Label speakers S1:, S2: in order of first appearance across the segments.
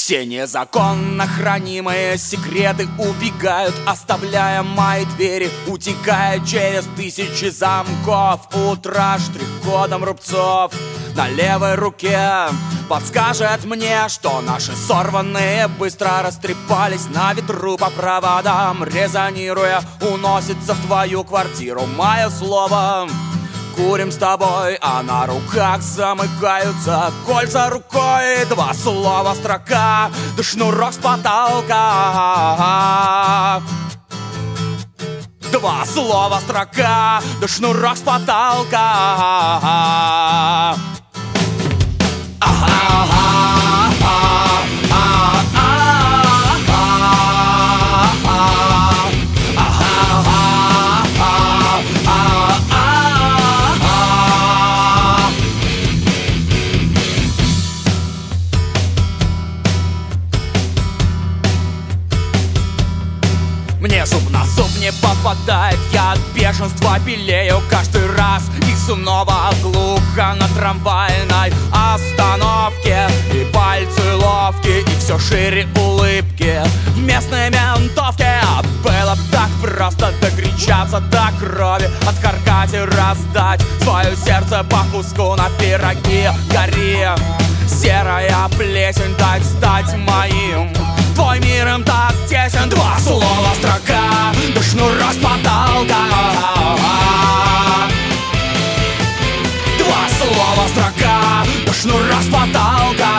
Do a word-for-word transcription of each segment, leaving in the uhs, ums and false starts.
S1: Все незаконно хранимые секреты убегают, оставляя мои двери, утекая через тысячи замков. Утро штрих-кодом рубцов на левой руке подскажет мне, что наши сорванные быстро растрепались на ветру по проводам. Резонируя, уносится в твою квартиру мое слово. Курим с тобой, а на руках замыкаются кольца рукой. Два слова, строка, да шнурок с потолка. Два слова, строка, да шнурок с потолка. Мне зуб на зуб не попадает, я от бешенства белею каждый раз. И снова глухо на трамвайной остановке. И пальцы ловкие, и все шире улыбки в местной ментовке. Было б так просто докричаться до крови, откаркать и раздать свое сердце по куску на пироги. Гори, серая плесень, дай стать моим. Твой мир им так тесен. Два слова, строка, да шнурок с потолка. Два слова, строка, да шнурок с потолка.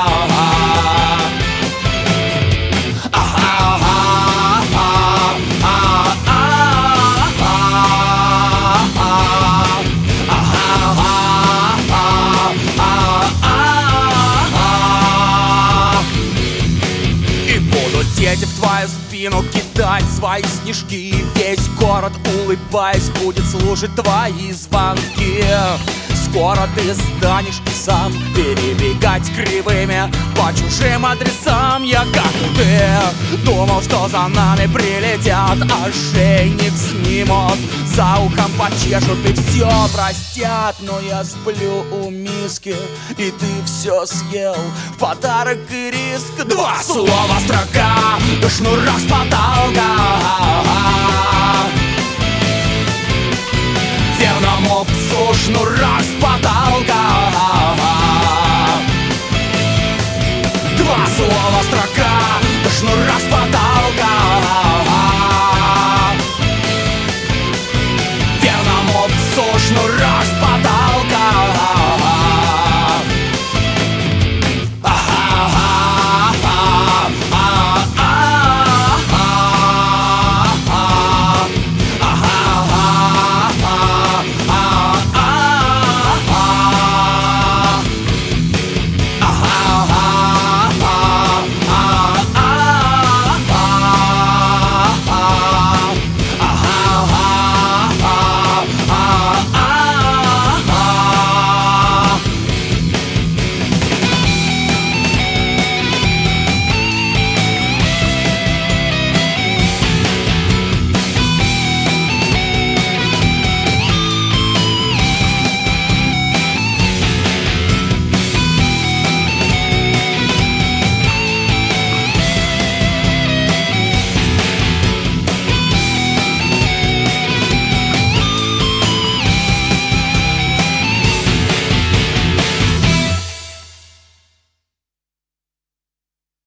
S1: Дети в твою спину кидать свои снежки, и весь город, улыбаясь, будет слушать твои звонки. Скоро ты станешь и сам перебегать кривыми по чужим адресам. Я, как и ты, думал, что за нами прилетят, ошейник снимут, за ухом почешут и все простят. Но я сплю у миски, и ты все съел в подарок и риск. Два слова, строка, да шнурок с потолка. Верному псу шнурок с потолка. Два слова, строка.